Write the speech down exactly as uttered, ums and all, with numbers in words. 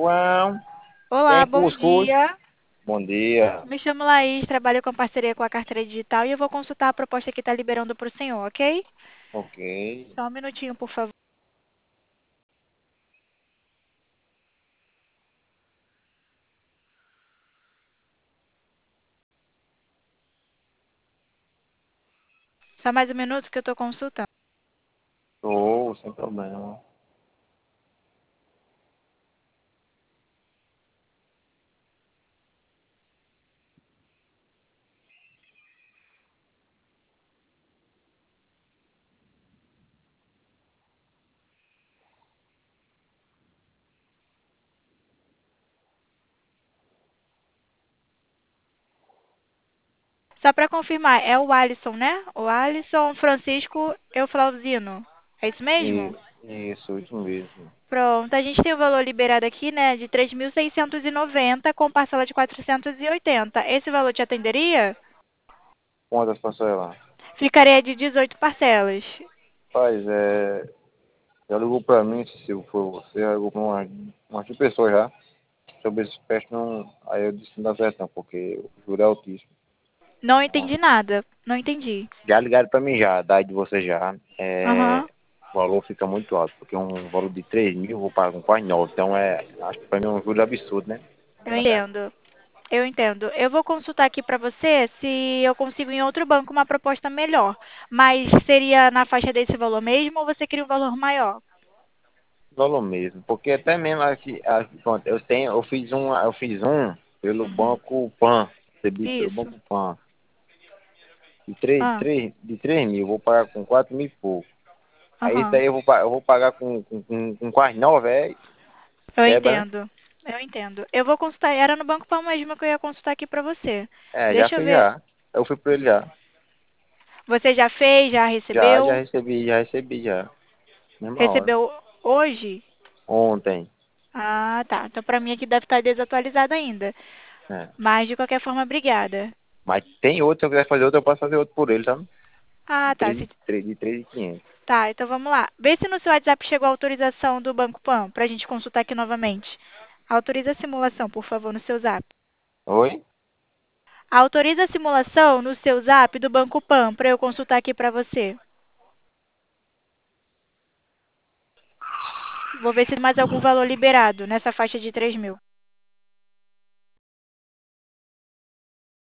João, Olá, tem bom cuscuz? dia. Bom dia. Me chamo Laís, trabalho com parceria com a carteira digital e eu vou consultar a proposta que está liberando para o senhor, ok? Ok. Só um minutinho, por favor. Só mais um minuto que eu estou consultando. Tô, sem problema. Só para confirmar, é o Alisson, né? O Alisson Francisco Euflauzino. É isso mesmo? E, isso, isso mesmo. Pronto, a gente tem o valor liberado aqui, né, de três mil seiscentos e noventa com parcela de quatrocentos e oitenta. Esse valor te atenderia? Quantas parcelas? Ficaria de dezoito parcelas. Rapaz, é. Já ligou pra mim, se for você, já ligou pra uma, umas duas pessoas já. Sobre esse teste, não. Aí eu disse que não dá certo não, porque o juro é altíssimo. Não Ó, entendi nada. Não entendi. já ligaram pra mim já, daí de você já. É. Aham. O valor fica muito alto, porque um valor de três mil eu vou pagar com quase nove. Então é. Acho que pra mim é um juro absurdo, né? Eu entendo. Eu entendo. Eu vou consultar aqui para você se eu consigo em outro banco uma proposta melhor. Mas seria na faixa desse valor mesmo ou você queria um valor maior? Valor mesmo, porque até mesmo aqui, aqui, pronto, eu tenho, eu fiz um, eu fiz um pelo Uhum. Banco Pan, recebi pelo Isso. Banco Pan, de três, Ah, três, de três mil, eu vou pagar com quatro mil e pouco. Aí isso aham. aí eu vou, pa- eu vou pagar com, com, com, com quase nove, é, Eu quebra, né? entendo. Eu entendo. Eu vou consultar. Era no Banco Pan mesmo que eu ia consultar aqui para você. É, já Deixa eu fiz ver. já. Eu fui por ele já. Você já fez? Já Já, já recebeu? recebi, já recebi já. Mesma hora. Recebeu hoje? Ontem. Ah, tá. Então para mim aqui deve estar desatualizado ainda. É. Mas de qualquer forma, obrigada. Mas tem outro, se eu quiser fazer outro, eu posso fazer outro por ele, sabe? De Ah, tá. três, Se de três, de três e quinhentos. Tá, então vamos lá. Vê se no seu WhatsApp chegou a autorização do Banco Pan, para a gente consultar aqui novamente. Autoriza a simulação, por favor, no seu Zap. Oi? Autoriza a simulação no seu Zap do Banco Pan, para eu consultar aqui para você. Vou ver se tem mais algum valor liberado nessa faixa de três mil.